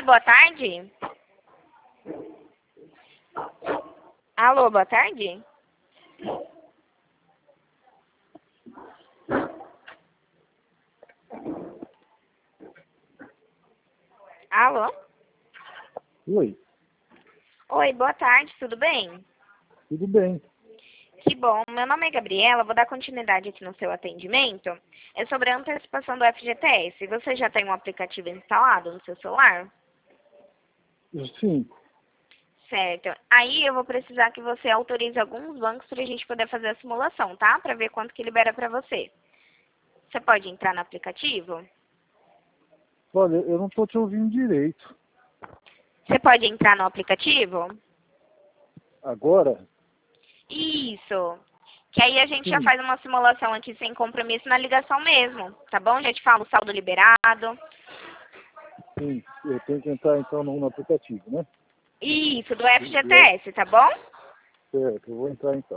boa tarde. Alô, boa tarde. Alô? Oi, Oi, boa tarde, tudo bem? tudo bem. Que bom, meu nome é Gabriela, vou dar continuidade aqui no seu atendimento. É sobre a antecipação do FGTS. Você já tem um aplicativo instalado no seu celular? Sim, Certo. Aí eu vou precisar que você autorize alguns bancos para a gente poder fazer a simulação, tá? Para ver quanto que libera para você. Você pode entrar no aplicativo? olha, eu não estou te ouvindo direito. Você pode entrar no aplicativo? Agora? Isso. Que aí a gente já Sim, faz uma simulação aqui sem compromisso na ligação mesmo, tá bom? Já te falo o saldo liberado. sim, eu tenho que entrar então no aplicativo, né? Isso, do Do- FGTS, tá bom? Certo, eu vou entrar então.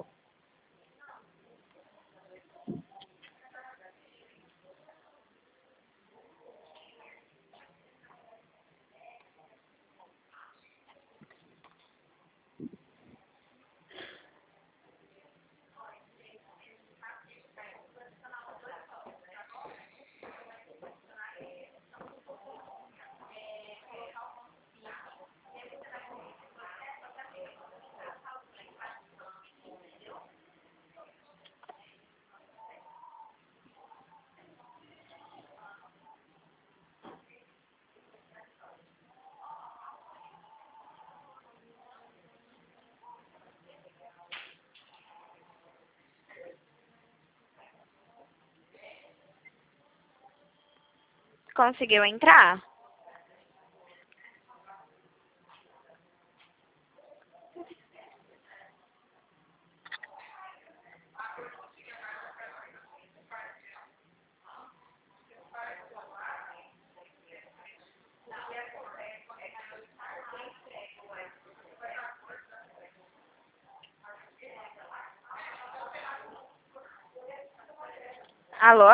Conseguiu entrar? Alô?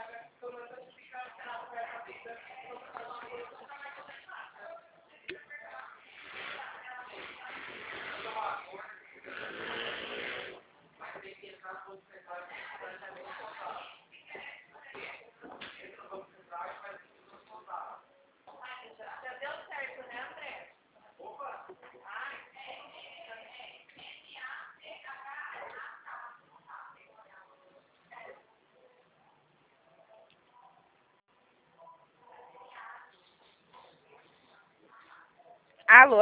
Alô?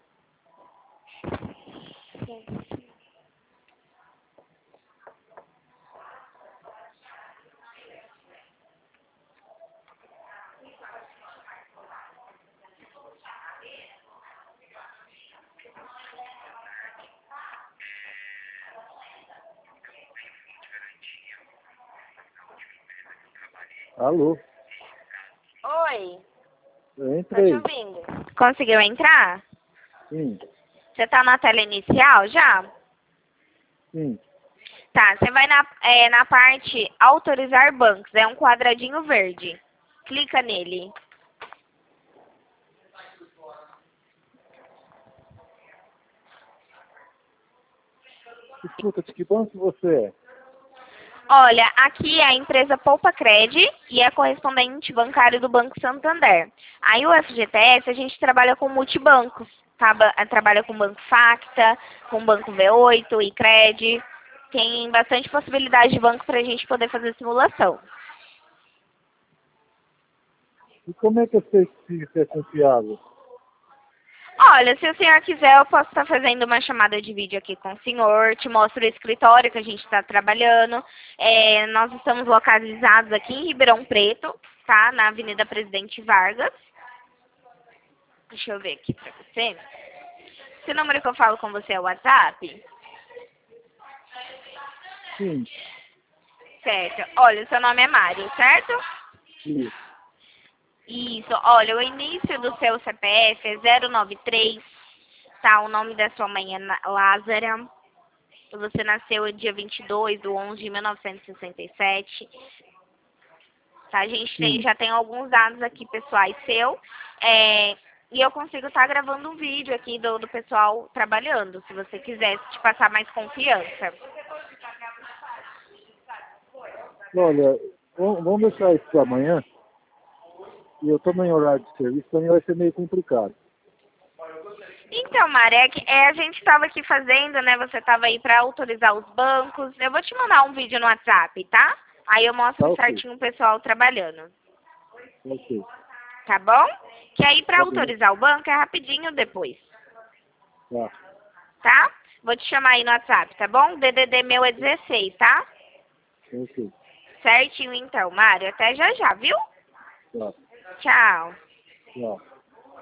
Alô, Oi, eu tô te entrei. ouvindo. Conseguiu entrar? Sim, Você tá na tela inicial já? sim. Tá, você vai na parte autorizar bancos, é um quadradinho verde. Clica nele. Escuta, de que banco você é? Olha, aqui é a empresa Poupa Cred e é correspondente bancário do Banco Santander. Aí o FGTS a gente trabalha com multibancos, tá? Trabalha com Banco Facta, com Banco V8 e Cred. Tem bastante possibilidade de banco para a gente poder fazer simulação. E como é que eu sei se isso é confiável? Olha, se o senhor quiser, eu posso estar fazendo uma chamada de vídeo aqui com o senhor, te mostro o escritório que a gente está trabalhando. Nós estamos localizados aqui em Ribeirão Preto, tá? Na Avenida Presidente Vargas. Deixa eu ver aqui pra você. Esse número que eu falo com você é o WhatsApp? Sim, Certo. Olha, o seu nome é Mário, certo? isso. Isso. Olha, o início do seu CPF é 093, tá? O nome da sua mãe é Lázara. Você nasceu dia 22/11/1967. Tá? A gente Sim, já tem alguns dados aqui pessoais seu. É, E eu consigo estar gravando um vídeo aqui do pessoal trabalhando, se você quiser te passar mais confiança. Olha, vamos deixar isso para amanhã. E eu estou em horário de serviço, para mim vai ser meio complicado. Então, Mari, a gente estava aqui fazendo, né? Você estava aí para autorizar os bancos. Eu vou te mandar um vídeo no WhatsApp, tá? Aí eu mostro Tá ok. certinho o pessoal trabalhando. Ok. Tá bom? Que aí para Tá bem. autorizar o banco é rapidinho depois. Tá. Tá? Vou te chamar aí no WhatsApp, tá bom? O DDD meu é 16, tá? Ok. Certinho então, Mário. Até já já, viu? Tá. Tchau. Tchau.